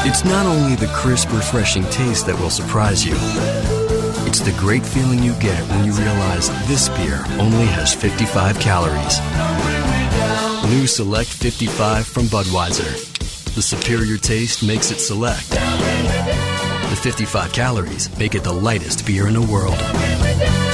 It's not only the crisp, refreshing taste that will surprise you. It's the great feeling you get when you realize this beer only has 55 calories. New Select 55 from Budweiser. The superior taste makes it Select. The 55 calories make it the lightest beer in the world.